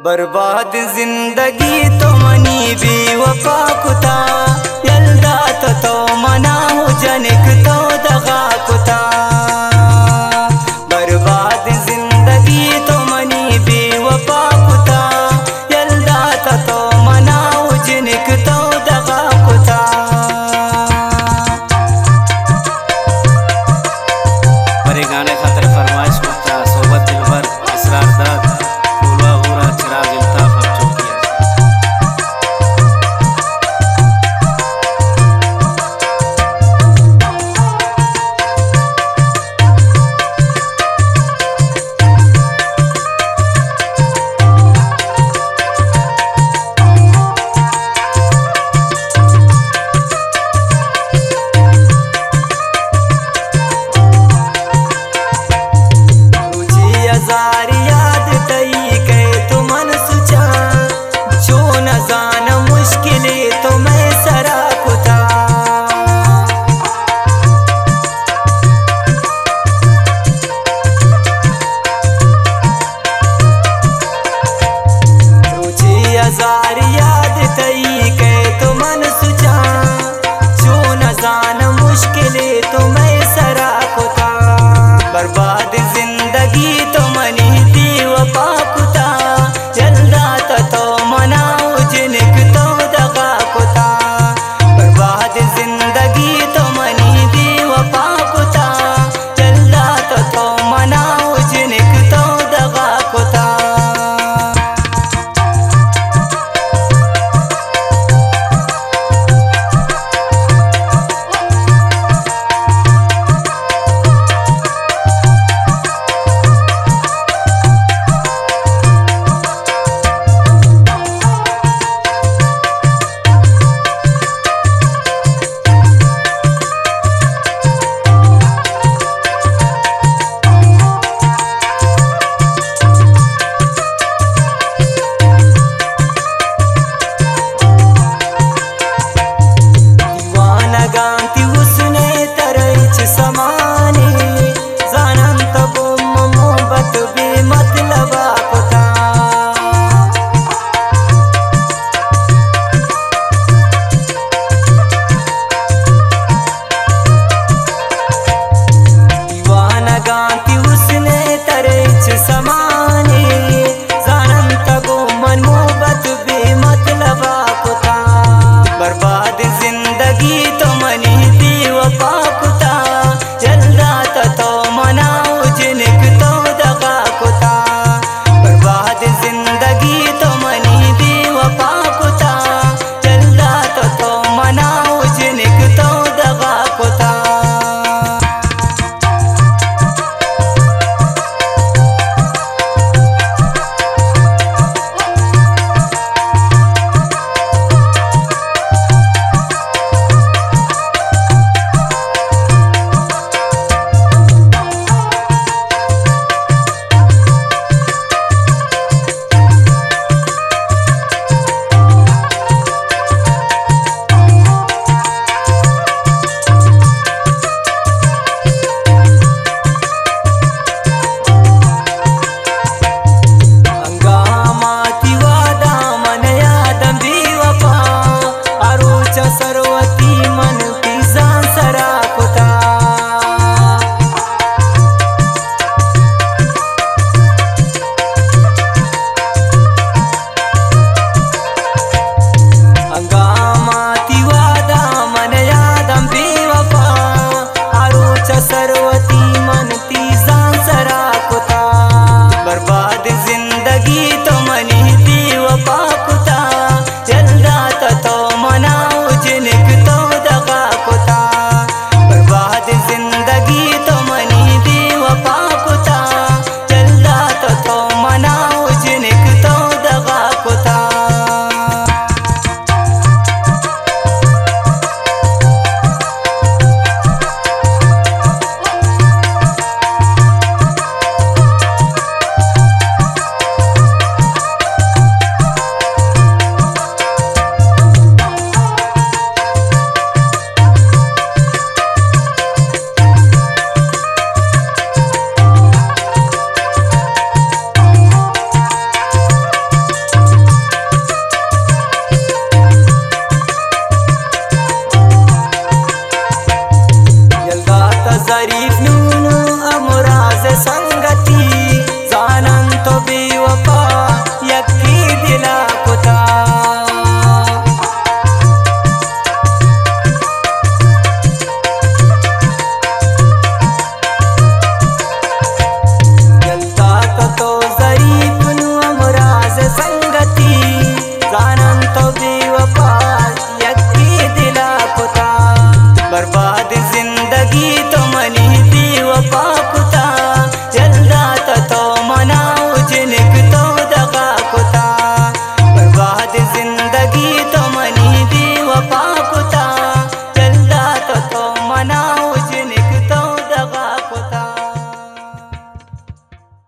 बर्बाद जिंदगी तो मनी बेवफा कुता यल्दा तो मना हो जनिक तो दगा कुता। बर्बाद जिंदगी तो मनी बेवफा कुता यल्दा तो मना हो जनिक तो दगा कुता। मेरे गाने खातर फरमाइश करता सोबत दिलबर इसरार दर्द हजार याद तई के तो मन सुचा जो न जान मुश्किले तो मैं सरा कुता। बर्बाद जिंदगी तो मनी बेवफा कुता यल्दा तो मना जिनक तो दगा कुता। बर्बाद जिंदगी तो मनी बेवफा कुता यल्दा तो मना जिनक तो दगा कुता। बर्बाद जिंदगी तो मनी बेवफा